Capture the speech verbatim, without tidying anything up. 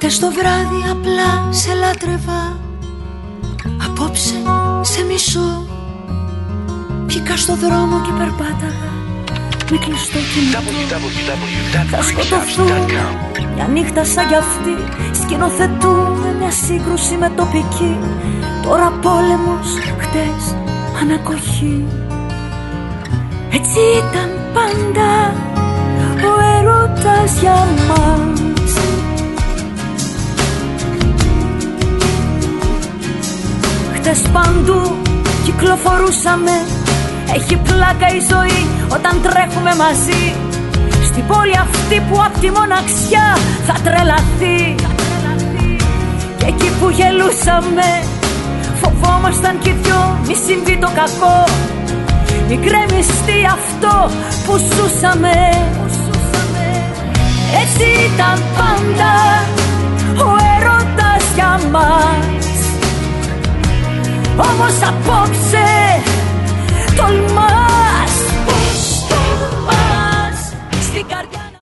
Χτες το βράδυ απλά σε λάτρευα, απόψε σε μισώ. Βγήκα στο δρόμο και περπάταγα με κλειστό κινητό. Θα σκοτωθούν μια νύχτα σαν κι αυτή. Σκηνοθετούμε μια σύγκρουση με τοπική. Τώρα πόλεμος, χτες ανακοχή. Έτσι ήταν πάντα ο έρωτας για μας. Χτες παντού κυκλοφορούσαμε. Έχει πλάκα η ζωή όταν τρέχουμε μαζί. Στην πόλη αυτή που απ' τη μοναξιά θα τρελαθεί. Και εκεί που γελούσαμε φοβόμασταν κι οι δυο μη συμβεί το κακό. Μη κρεμιστεί αυτό που ζούσαμε. Έτσι ήταν πάντα ο έρωτας για μας. Όμως απόψε